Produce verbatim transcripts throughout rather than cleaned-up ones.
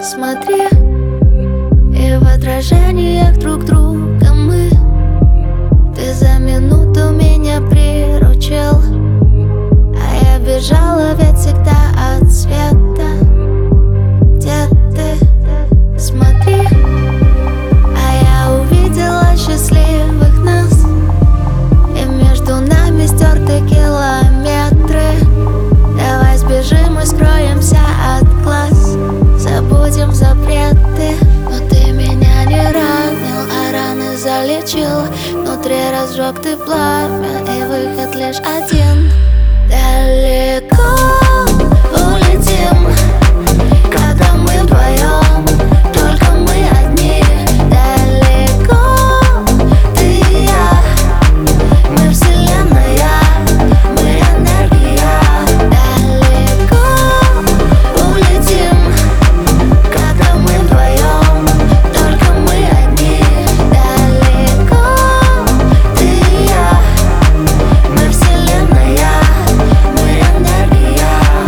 Смотри, и в отражениях друг друга мы. Ты за минуту меня приручил, а я бежала ведь всегда от света. Где ты? Смотри, а я увидела счастливых нас, и между нами стерты километры. Давай сбежим и скроемся от глаз, забудем запреты. Но ты меня не ранил, а раны залечил. Внутри разжег ты пламя, и выход лишь один. Далеко улетим, когда мы вдвоем, только мы одни. Далеко ты и я, мы вселенная, мы энергия. Далеко улетим, когда мы вдвоем, только мы одни. Далеко ты и я, мы вселенная, мы энергия.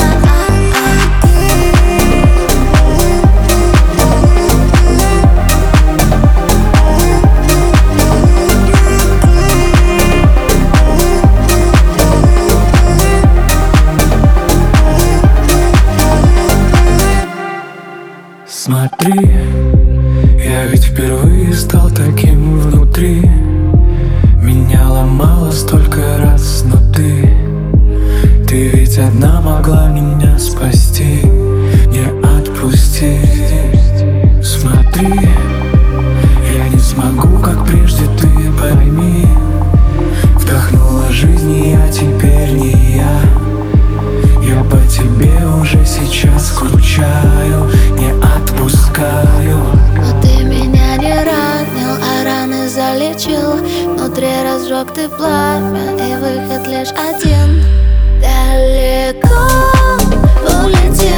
Смотри, я ведь впервые стал таким внутри. Меня ломало столько раз, но ты Ты ведь одна могла меня спасти. Не отпусти. Смотри, я не смогу, как прежде, ты пойми. Вдохнула жизнь, и я теперь не я. Я по тебе уже сейчас скучаю, не отпускаю. Но ты меня не ранил, а раны залечил. Внутри разжег ты пламя, и выход лишь один. Далеко улетим.